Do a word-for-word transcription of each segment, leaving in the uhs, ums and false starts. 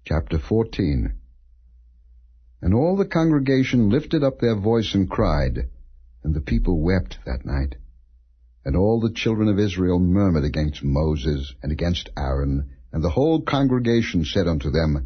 Chapter fourteen. And all the congregation lifted up their voice and cried, and the people wept that night. And all the children of Israel murmured against Moses and against Aaron, and the whole congregation said unto them,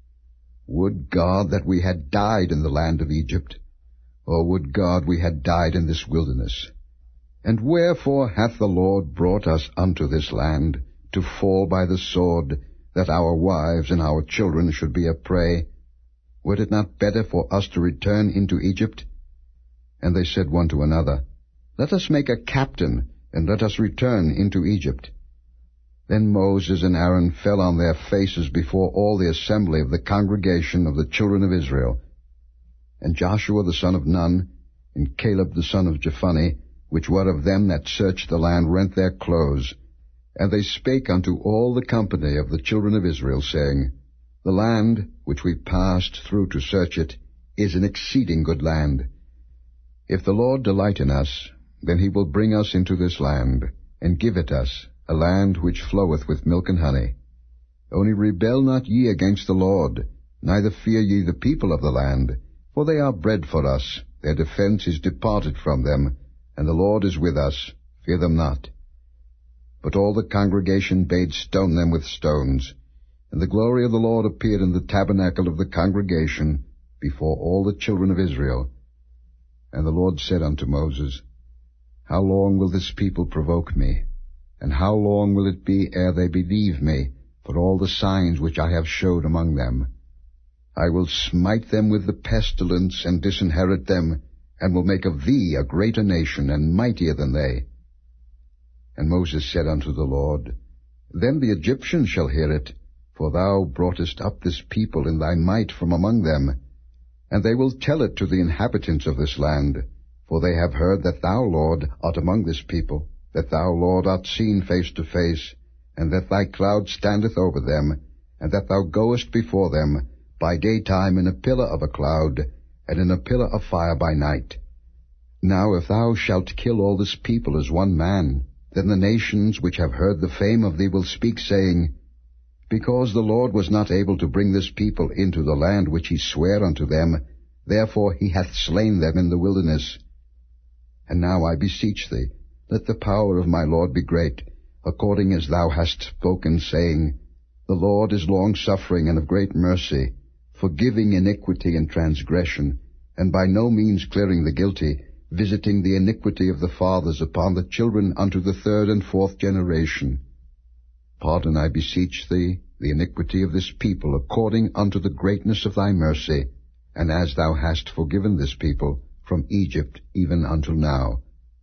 Would God that we had died in the land of Egypt, or would God we had died in this wilderness? And wherefore hath the Lord brought us unto this land, to fall by the sword, that our wives and our children should be a prey? Were it not better for us to return into Egypt? And they said one to another, Let us make a captain, and let us return into Egypt. Then Moses and Aaron fell on their faces before all the assembly of the congregation of the children of Israel. And Joshua the son of Nun, and Caleb the son of Jephunneh, which were of them that searched the land, rent their clothes. And they spake unto all the company of the children of Israel, saying, The land which we passed through to search it is an exceeding good land. If the Lord delight in us, then he will bring us into this land, and give it us, a land which floweth with milk and honey. Only rebel not ye against the Lord, neither fear ye the people of the land, for they are bread for us, their defense is departed from them, and the Lord is with us, fear them not. But all the congregation bade stone them with stones, and the glory of the Lord appeared in the tabernacle of the congregation before all the children of Israel. And the Lord said unto Moses, How long will this people provoke me? And how long will it be ere they believe me for all the signs which I have showed among them? I will smite them with the pestilence, and disinherit them, and will make of thee a greater nation, and mightier than they. And Moses said unto the Lord, Then the Egyptians shall hear it, for thou broughtest up this people in thy might from among them. And they will tell it to the inhabitants of this land, for they have heard that thou, Lord, art among this people, that thou, Lord, art seen face to face, and that thy cloud standeth over them, and that thou goest before them by daytime in a pillar of a cloud, and in a pillar of fire by night. Now if thou shalt kill all this people as one man, then the nations which have heard the fame of thee will speak, saying, Because the Lord was not able to bring this people into the land which he sware unto them, therefore he hath slain them in the wilderness. And now I beseech thee, let the power of my Lord be great, according as thou hast spoken, saying, The Lord is long-suffering and of great mercy, forgiving iniquity and transgression, and by no means clearing the guilty, visiting the iniquity of the fathers upon the children unto the third and fourth generation. Pardon, I beseech thee, the iniquity of this people, according unto the greatness of thy mercy, and as thou hast forgiven this people from Egypt even until now.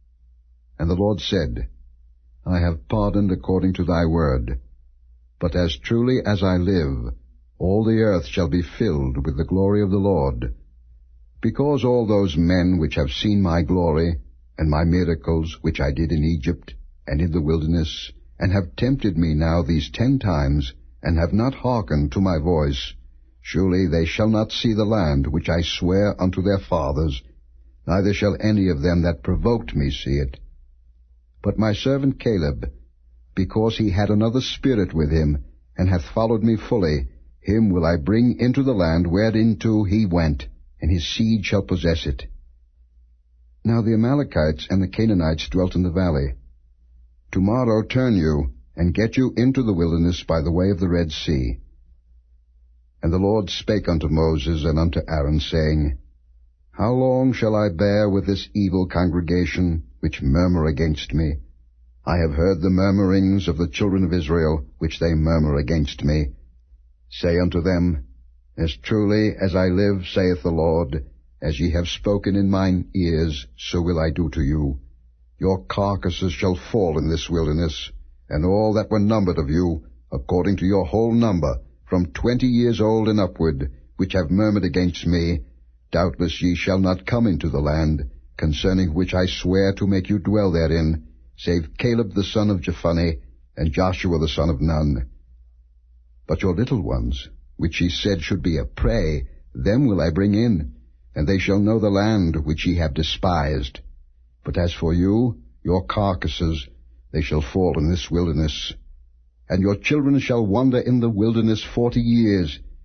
And the Lord said, I have pardoned according to thy word. But as truly as I live, all the earth shall be filled with the glory of the Lord. Because all those men which have seen my glory, and my miracles which I did in Egypt, and in the wilderness, and have tempted me now these ten times, and have not hearkened to my voice, surely they shall not see the land which I swear unto their fathers, neither shall any of them that provoked me see it. But my servant Caleb, because he had another spirit with him, and hath followed me fully, him will I bring into the land whereinto he went, and his seed shall possess it. Now the Amalekites and the Canaanites dwelt in the valley. Tomorrow turn you, and get you into the wilderness by the way of the Red Sea. And the Lord spake unto Moses and unto Aaron, saying, How long shall I bear with this evil congregation, which murmur against me? I have heard the murmurings of the children of Israel, which they murmur against me. Say unto them, As truly as I live, saith the Lord, as ye have spoken in mine ears, so will I do to you. Your carcasses shall fall in this wilderness, and all that were numbered of you, according to your whole number, from twenty years old and upward, which have murmured against me, doubtless ye shall not come into the land, concerning which I swear to make you dwell therein, save Caleb the son of Jephunneh, and Joshua the son of Nun. But your little ones, which ye said should be a prey, them will I bring in, and they shall know the land which ye have despised. But as for you, your carcasses, they shall fall in this wilderness. And your children shall wander in the wilderness forty years,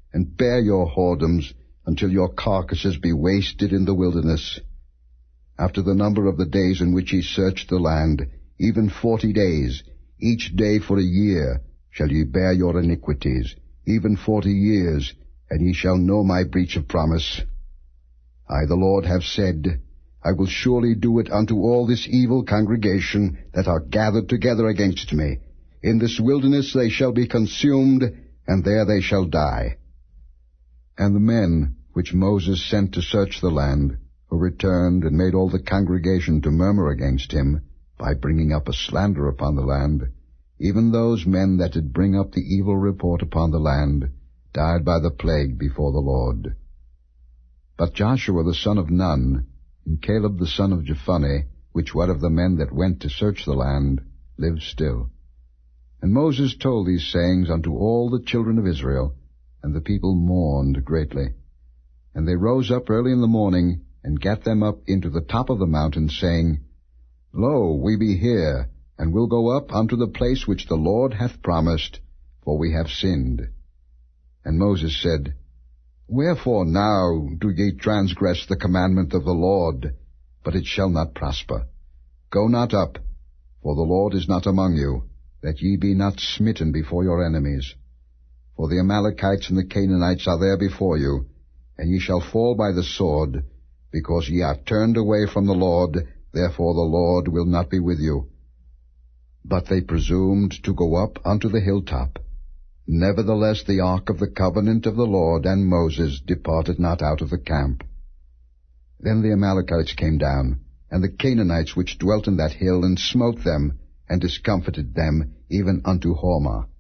and bear your whoredoms, until your carcasses be wasted in the wilderness. After the number of the days in which ye searched the land, even forty days, each day for a year, shall ye bear your iniquities, even forty years, and ye shall know my breach of promise. I, the Lord, have said, I will surely do it unto all this evil congregation that are gathered together against me. In this wilderness they shall be consumed, and there they shall die. And the men which Moses sent to search the land, who returned and made all the congregation to murmur against him, by bringing up a slander upon the land, even those men that did bring up the evil report upon the land, died by the plague before the Lord. But Joshua the son of Nun, and Caleb the son of Jephunneh, which were of the men that went to search the land, lived still. And Moses told these sayings unto all the children of Israel, and the people mourned greatly. And they rose up early in the morning, and gat them up into the top of the mountain, saying, Lo, we be here, and will go up unto the place which the Lord hath promised, for we have sinned. And Moses said, Wherefore now do ye transgress the commandment of the Lord? But it shall not prosper. Go not up, for the Lord is not among you, that ye be not smitten before your enemies. For the Amalekites and the Canaanites are there before you, and ye shall fall by the sword, because ye are turned away from the Lord, therefore the Lord will not be with you. But they presumed to go up unto the hilltop. Nevertheless the ark of the covenant of the Lord and Moses departed not out of the camp. Then the Amalekites came down, and the Canaanites which dwelt in that hill, and smote them, and discomfited them, even unto Hormah.